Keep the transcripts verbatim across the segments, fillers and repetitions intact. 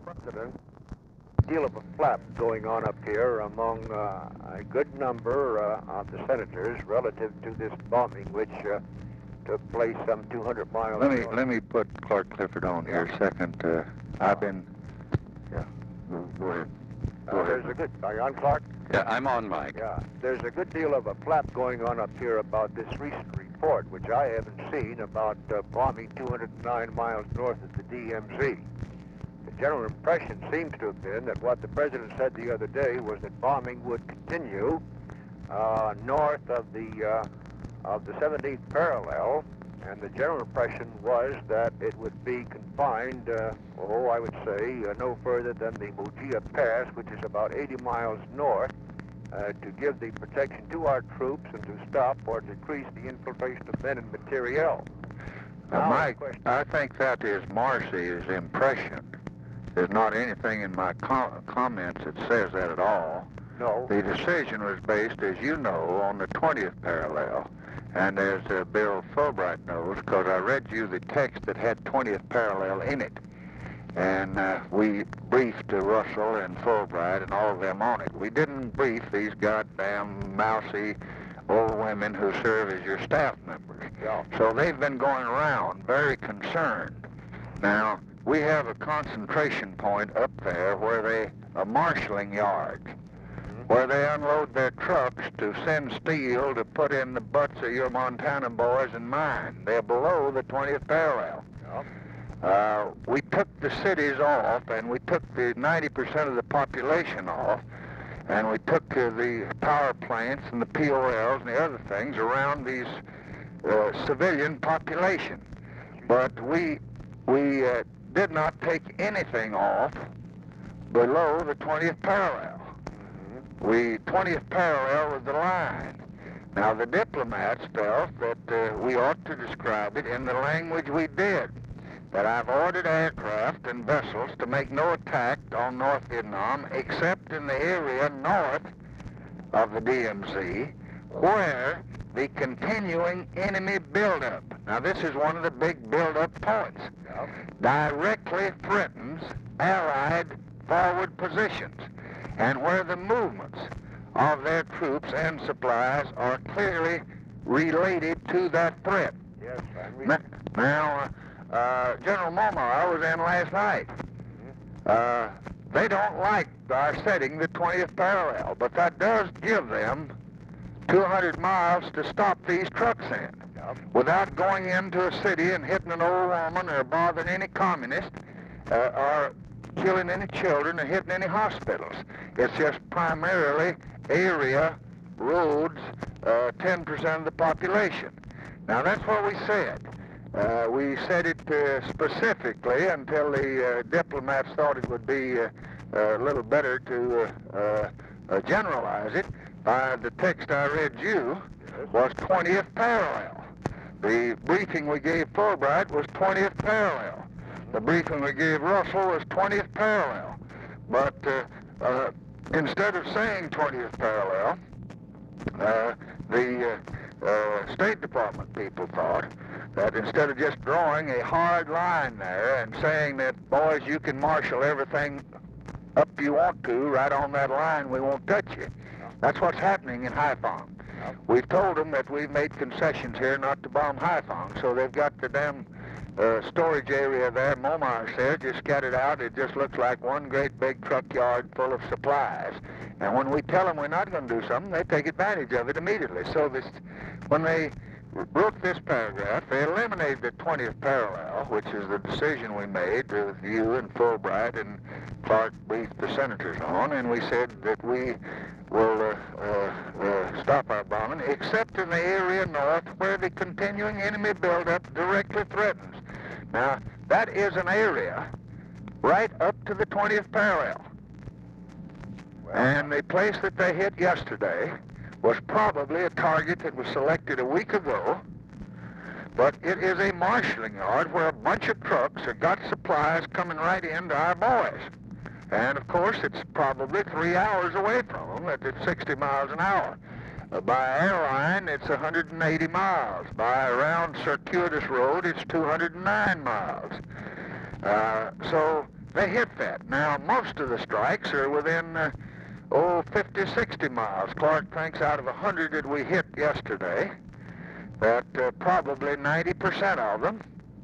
President, a deal of a flap going on up here among uh, a good number uh, of the senators relative to this bombing, which uh, took place some two hundred miles. Let me north. let me put Clark Clifford on here a second. Uh, I've been. Yeah. Go ahead. Go Uh, ahead. there's a good. Are you on, Clark? Yeah, I'm on, Mike. Yeah. There's a good deal of a flap going on up here about this recent report, which I haven't seen, about uh, bombing two hundred nine miles north of the D M Z. The general impression seems to have been that what the president said the other day was that bombing would continue uh, north of the uh, of the seventeenth parallel, and the general impression was that it would be confined, uh, oh, I would say, uh, no further than the Mujia Pass, which is about eighty miles north, uh, to give the protection to our troops and to stop or decrease the infiltration of men and materiel. Now, Now, Mike, the question- I think that is Marcy's impression. There's not anything in my com- comments that says that at all. No. The decision was based, as you know, on the twentieth parallel. And as uh, Bill Fulbright knows, because I read you the text that had twentieth parallel in it. And uh, we briefed uh, Russell and Fulbright and all of them on it. We didn't brief these goddamn mousy old women who serve as your staff members. Yeah. So they've been going around very concerned. Now, we have a concentration point up there where they, a marshalling yard, where they unload their trucks to send steel to put in the butts of your Montana boys and mine. They're below the twentieth parallel. Yeah. Uh, we took the cities off, and we took the ninety percent of the population off, and we took uh, the power plants and the P O Ls and the other things around these uh, civilian population. But we, we uh, did not take anything off below the twentieth parallel. We twentieth parallel was the line. Now, the diplomats felt that uh, we ought to describe it in the language we did, that I've ordered aircraft and vessels to make no attack on North Vietnam except in the area north of the D M Z, where the continuing enemy buildup, now this is one of the big buildup points, directly threatens Allied forward positions, and where the movements of their troops and supplies are clearly related to that threat. Yes, I'm Ma- reading. Now, uh, uh, General Momar was in last night. Uh, they don't like our setting the twentieth parallel, but that does give them two hundred miles to stop these trucks in, Yep. without going into a city and hitting an old woman or bothering any communist uh, or killing any children or hitting any hospitals. It's just primarily area, roads, uh, ten percent of the population. Now, that's what we said. Uh, we said it uh, specifically until the uh, diplomats thought it would be uh, a little better to uh, uh, uh, generalize it. By the text I read you was twentieth parallel. The briefing we gave Fulbright was twentieth parallel. The briefing we gave Russell was twentieth parallel. But uh, uh, instead of saying twentieth parallel, uh, the uh, uh, State Department people thought that instead of just drawing a hard line there and saying that, boys, you can marshal everything up you want to right on that line, we won't touch you. That's what's happening in Haiphong. We've told them that we've made concessions here not to bomb Haiphong, so they've got the damn uh, storage area there, Momar said, just scattered out. It just looks like one great big truck yard full of supplies. And when we tell them we're not going to do something, they take advantage of it immediately. So this, when they wrote this paragraph, they eliminated the twentieth parallel, which is the decision we made with you and Fulbright and Clark briefed the senators on, and we said that we will uh, uh, uh, stop our bombing, except in the area north where the continuing enemy buildup directly threatens. Now, that is an area right up to the twentieth parallel. And the place that they hit yesterday was probably a target that was selected a week ago, but it is a marshalling yard where a bunch of trucks have got supplies coming right into our boys. And, of course, it's probably three hours away from them at it's sixty miles an hour. Uh, by airline, it's one hundred eighty miles. By around circuitous road, it's two hundred nine miles. Uh, so they hit that. Now, most of the strikes are within, uh, oh, fifty, sixty miles. Clark thinks out of one hundred that we hit yesterday, that uh, probably ninety percent of them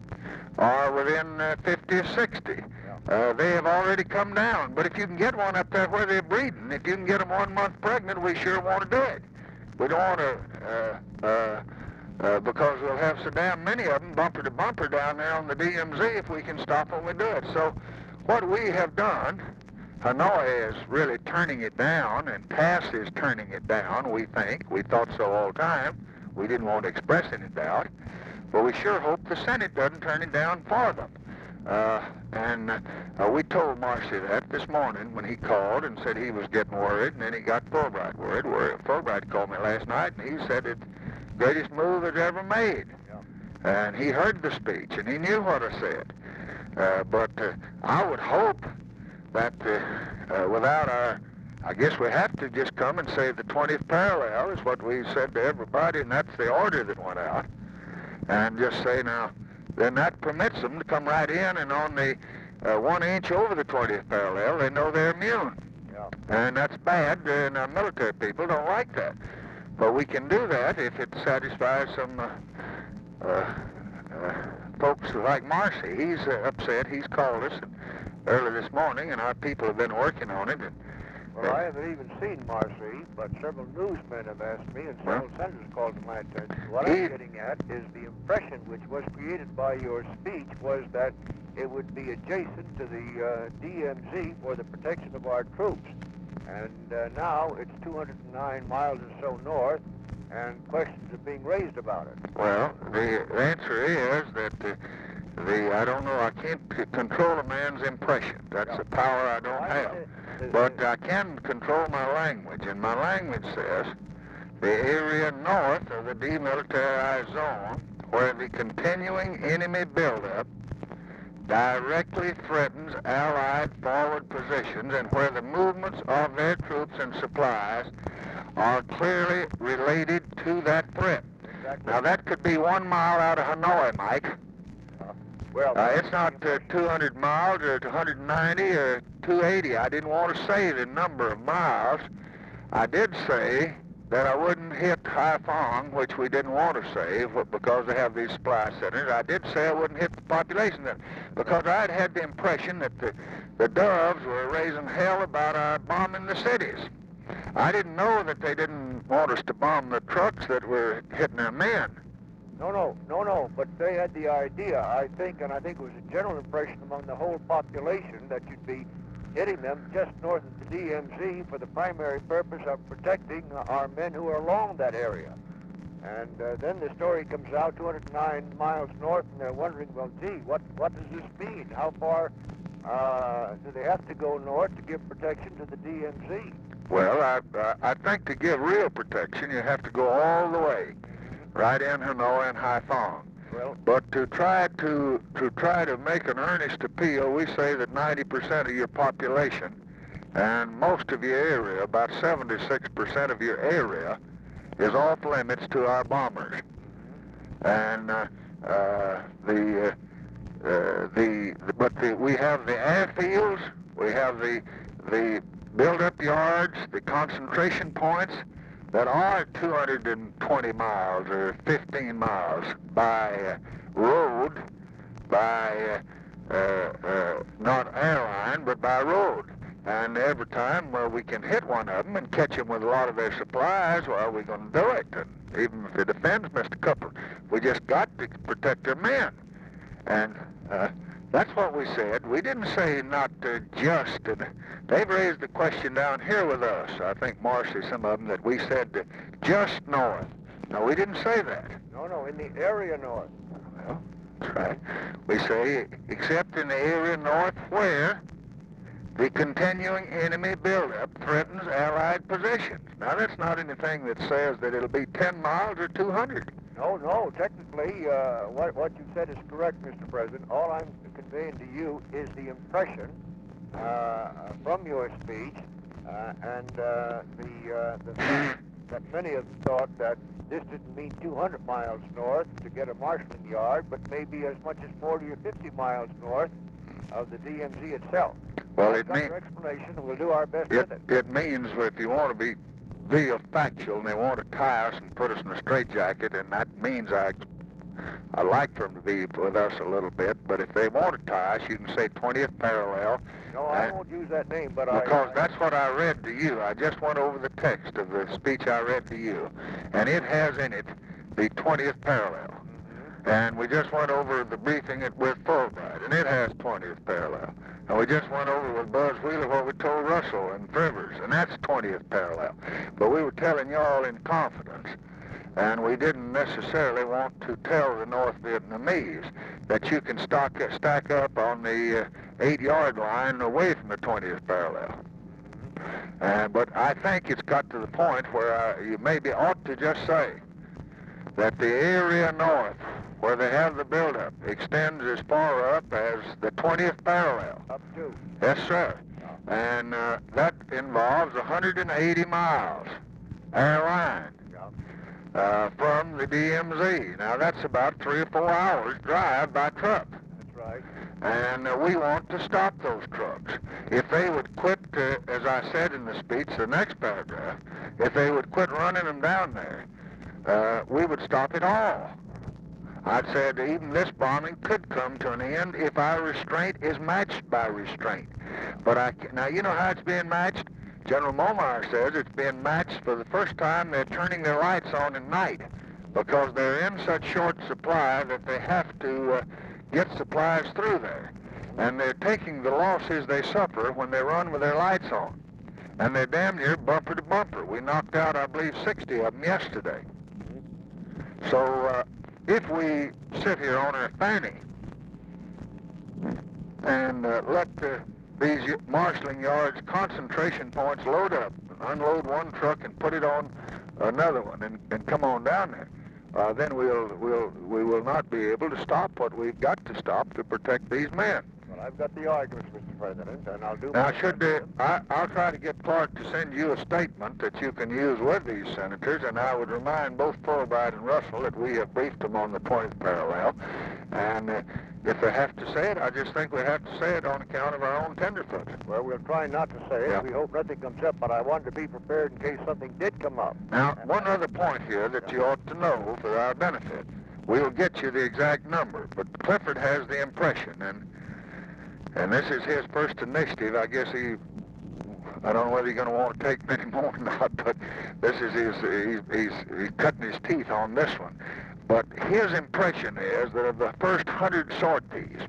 are within uh, fifty or sixty. Uh, they have already come down. But if you can get one up there where they're breeding, if you can get them one month pregnant, we sure want to do it. We don't want to, uh, uh, uh, because we'll have so damn many of them bumper to bumper down there on the D M Z if we can stop when we do it. So what we have done, Hanoi is really turning it down, and Tass is turning it down, we think. We thought so all the time. We didn't want to express any doubt. But we sure hope the Senate doesn't turn it down for them. Uh, and uh, we told Marcy that this morning when he called and said he was getting worried, and then he got Fulbright worried. Where Fulbright called me last night, and he said it's the greatest move it's ever made. Yeah. And he heard the speech, and he knew what I said. Uh, but uh, I would hope that uh, uh, without our, I guess we have to just come and say the twentieth parallel is what we said to everybody, and that's the order that went out. And just say now, then that permits them to come right in, and on the uh, one inch over the twentieth parallel, they know they're immune. Yeah. And that's bad, and our military people don't like that. But we can do that if it satisfies some uh, uh, uh, folks like Marcy. He's uh, upset. He's called us early this morning, and our people have been working on it. And, well, I haven't even seen Marcy, but several newsmen have asked me, and several well, senators called to my attention. What I'm getting at is the impression which was created by your speech was that it would be adjacent to the uh, D M Z for the protection of our troops. And uh, now it's two hundred nine miles or so north, and questions are being raised about it. Well, the answer is that uh, the, I don't know, I can't c- control a man's impression. That's yeah. a power I don't have. But I can control my language, and my language says the area north of the demilitarized zone where the continuing enemy buildup directly threatens Allied forward positions and where the movements of their troops and supplies are clearly related to that threat. Exactly. Now, that could be one mile out of Hanoi, Mike. Well, uh, it's not uh, two hundred miles or two hundred ninety or two eighty. I didn't want to say the number of miles. I did say that I wouldn't hit Haiphong, which we didn't want to say because they have these supply centers. I did say I wouldn't hit the population there because I had had the impression that the, the doves were raising hell about our bombing the cities. I didn't know that they didn't want us to bomb the trucks that were hitting their men. No, no, no, no, but they had the idea, I think, and I think it was a general impression among the whole population that you'd be hitting them just north of the D M Z for the primary purpose of protecting our men who are along that area. And uh, then the story comes out two hundred nine miles north, and they're wondering, well, gee, what, what does this mean? How far uh, do they have to go north to give protection to the D M Z? Well, I, uh, I think to give real protection, you have to go all the way. Right in Hanoi and Haiphong. Well, but to try to to try to make an earnest appeal, we say that ninety percent of your population and most of your area, about seventy-six percent of your area, is off limits to our bombers. And uh, uh, the, uh, uh, the the but the, we have the airfields, we have the the build-up yards, the concentration points that are two hundred twenty miles or fifteen miles by uh, road, by uh, uh, uh, not airline, but by road. And every time well, we can hit one of them and catch them with a lot of their supplies, well, we're going to do it. And even if it offends Mister Cooper, we just got to protect their men. And uh, that's what we said. We didn't say not uh, just. Uh, they've raised the question down here with us. I think Marcy, some of them, that we said uh, just north. No, we didn't say that. No, no, in the area north. Well, that's right. We say except in the area north where the continuing enemy buildup threatens Allied positions. Now, that's not anything that says that it'll be ten miles or two hundred. No, no, technically, uh, what, what you said is correct, Mister President. All I'm conveying to you is the impression uh, from your speech uh, and uh, the, uh, the fact that many of them thought that this didn't mean two hundred miles north to get a marshaling yard, but maybe as much as forty or fifty miles north of the D M Z itself. Well, I've it got means your explanation, and we'll do our best it, with it. it means if you want to be be factual and they want to tie us and put us in a straitjacket, and that means I I like for them to be with us a little bit. But if they want to tie us, you can say twentieth parallel. No, I uh, won't use that name, but Because I... that's what I read to you. I just went over the text of the speech I read to you, and it has in it the twentieth parallel. Mm-hmm. And we just went over the briefing it with Fulbright, and it has twentieth parallel. And we just went over with Buzz Wheeler what we told Russell and Rivers, and that's twentieth parallel. But we were telling y'all in confidence, and we didn't necessarily want to tell the North Vietnamese that you can stock, stack up on the uh, eight-yard line away from the twentieth parallel. Uh, but I think it's got to the point where uh, you maybe ought to just say that the area north, where they have the buildup, extends as far up as the twentieth parallel. Up to. Yes, sir. And uh, that involves one hundred eighty miles air line uh, from the D M Z. Now, that's about three or four hours drive by truck. That's right. And uh, we want to stop those trucks. If they would quit, uh, as I said in the speech, the next paragraph, if they would quit running them down there, uh, we would stop it all. I said even this bombing could come to an end if our restraint is matched by restraint. But I can, now you know how it's being matched? General Momar says it's being matched for the first time. They're turning their lights on at night because they're in such short supply that they have to uh, get supplies through there. And they're taking the losses they suffer when they run with their lights on. And they're damn near bumper to bumper. We knocked out, I believe, sixty of them yesterday. So uh, if we sit here on our fanny and uh, let uh, these marshalling yards, concentration points load up, unload one truck and put it on another one and, and come on down there, uh, then we'll, we'll, we will not be able to stop what we've got to stop to protect these men. Well, I've got the arguments, Mister President, and I'll do Now, my should best. uh, I, I'll try to get Clark to send you a statement that you can use with these senators, and I would remind both Fulbright and Russell that we have briefed them on the twentieth parallel, and uh, if they have to say it, I just think we have to say it on account of our own tenderfoot. Well, we'll try not to say it. Yeah. We hope nothing comes up, but I wanted to be prepared in case something did come up. Now, one other point here that you ought to know for our benefit. We'll get you the exact number, but Clifford has the impression, and and this is his first initiative. I guess he, I don't know whether he's going to want to take many more or not, but this is his, he's, he's, he's cutting his teeth on this one. But his impression is that of the first hundred sorties,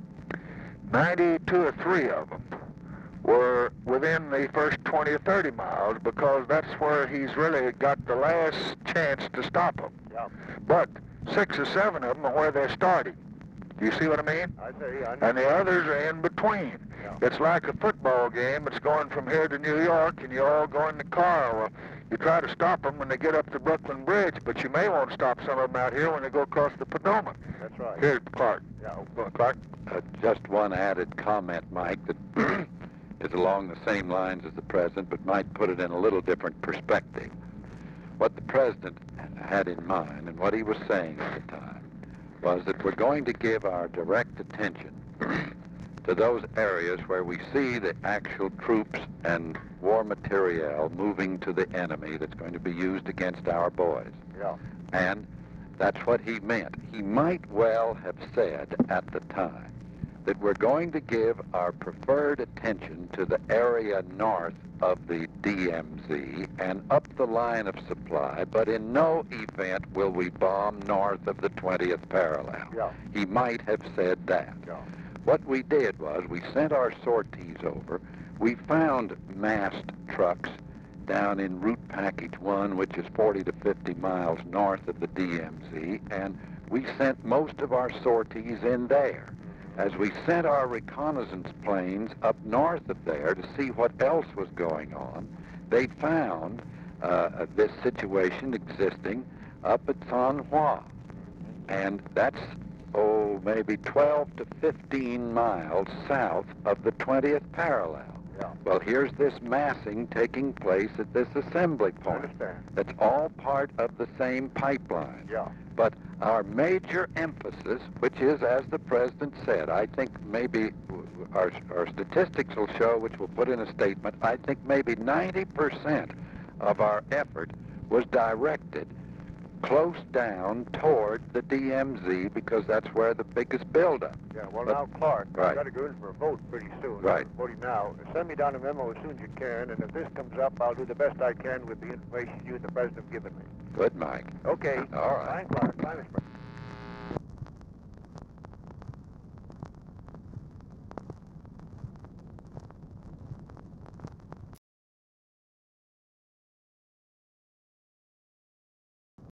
ninety-two or three of them were within the first twenty or thirty miles because that's where he's really got the last chance to stop them. Yeah. But six or seven of them are where they're starting. Do you see what I mean? I see. I And the others are in between. Yeah. It's like a football game. It's going from here to New York, and you all go in the car. Well, you try to stop them when they get up to Brooklyn Bridge, but you may want to stop some of them out here when they go across the Potomac. That's right. Here's Clark. Yeah. Go, Clark. Uh, just one added comment, Mike, that is along the same lines as the President, but might put it in a little different perspective. What the President had in mind and what he was saying at the time was that we're going to give our direct attention to those areas where we see the actual troops and war materiel moving to the enemy that's going to be used against our boys. Yeah. And that's what he meant. He might well have said at the time that we're going to give our preferred attention to the area north of the D M Z and up the line of supply, but in no event will we bomb north of the twentieth parallel. Yeah. He might have said that. Yeah. What we did was we sent our sorties over. We found massed trucks down in Route Package one, which is forty to fifty miles north of the D M Z, and we sent most of our sorties in there. As we sent our reconnaissance planes up north of there to see what else was going on, they found uh, this situation existing up at San Hoa. And that's, oh, maybe twelve to fifteen miles south of the twentieth parallel. Yeah. Well, here's this massing taking place at this assembly I point. understand. That's all part of the same pipeline. Yeah. But our major emphasis, which is, as the President said, I think maybe our, our statistics will show, which we'll put in a statement, I think maybe ninety percent of our effort was directed close down toward the D M Z because that's where the biggest buildup. Yeah, well, But- now, Clark, right. I've got to go in for a vote pretty soon. Right. I'm voting now. Send me down a memo as soon as you can, and if this comes up, I'll do the best I can with the information you and the President have given me. Good, Mike. Okay. All right. Fine, Clark. Fine, Mister President.